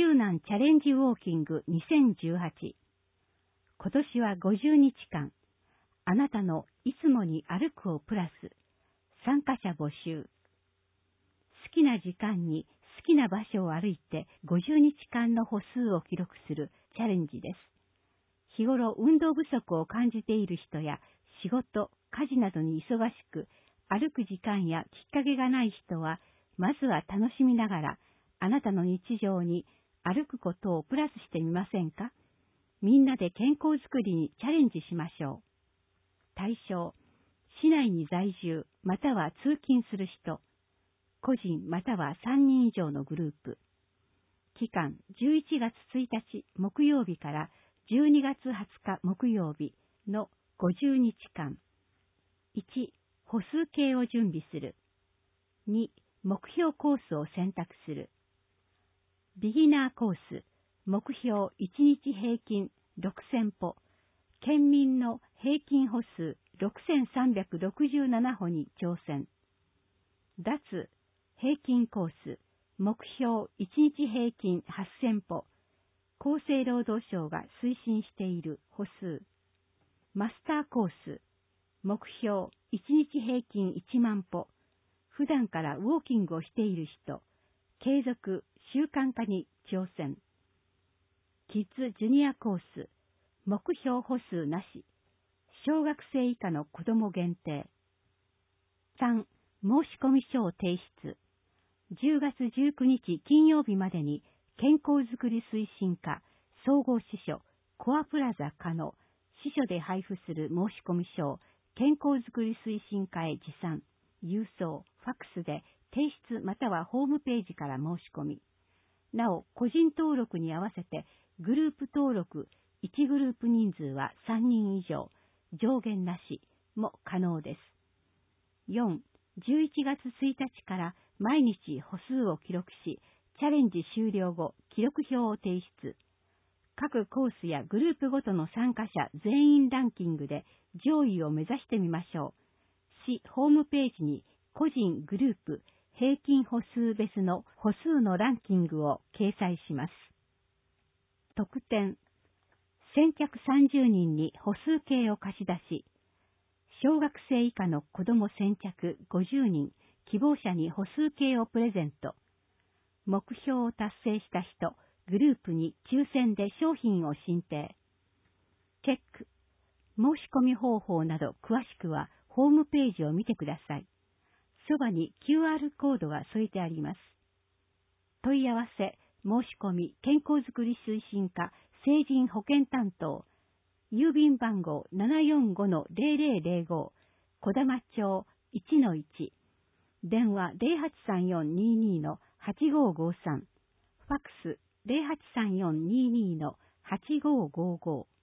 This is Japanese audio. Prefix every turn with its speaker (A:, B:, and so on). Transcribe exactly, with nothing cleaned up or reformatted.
A: 周南チャレンジウォーキングにせんじゅうはち。今年はごじゅうにちかん、あなたのいつもに歩くをプラス、参加者募集。好きな時間に好きな場所を歩いてごじゅうにちかんの歩数を記録するチャレンジです。日頃運動不足を感じている人や仕事、家事などに忙しく歩く時間やきっかけがない人は、まずは楽しみながらあなたの日常に歩くことをプラスしてみませんか？みんなで健康づくりにチャレンジしましょう。対象、市内に在住または通勤する人、個人またはさんにん以上のグループ。期間じゅういちがつついたち木曜日からじゅうにがつはつか木曜日のごじゅうにちかん。いち. 歩数計を準備する。に. 目標コースを選択する。ビギナーコース、目標いちにち平均ろくせんぽ、県民の平均歩数ろくせんさんびゃくろくじゅうななほに挑戦。脱平均コース、目標いちにち平均はっせんぽ、厚生労働省が推進している歩数。マスターコース、目標いちにち平均いちまんぽ、普段からウォーキングをしている人、継続習慣化に挑戦。キッズジュニアコース、目標歩数なし、小学生以下の子供限定。さん. 申込書を提出。じゅうがつじゅうくにち金曜日までに健康づくり推進課総合支所コアプラザ課の支所で配布する申込書を健康づくり推進課へ持参、郵送、ファックスで提出またはホームページから申し込み。なお、個人登録に合わせてグループ登録いちグループ人数はさんにん以上、上限なしも可能です。よん. じゅういちがつついたちから毎日歩数を記録し、チャレンジ終了後、記録表を提出。各コースやグループごとの参加者全員ランキングで上位を目指してみましょう。市ホームページに個人、グループ、平均歩数別の歩数のランキングを掲載します。特典。先着さんじゅうにんに歩数計を貸し出し、小学生以下の子供先着ごじゅうにん、希望者に歩数計をプレゼント。目標を達成した人、グループに抽選で商品を進呈。チェック。申し込み方法など詳しくはホームページを見てください。そばに キューアール コードが添えてあります。問い合わせ、申し込み、健康づくり推進課、成人保健担当、郵便番号 ななよんごのゼロゼロゼロご、小玉町 いちのいち、電話 ゼロはちさんよんにーにーのはちごーごーさん、ファックス ゼロはちさんよんにーにーのはちごーごーごー。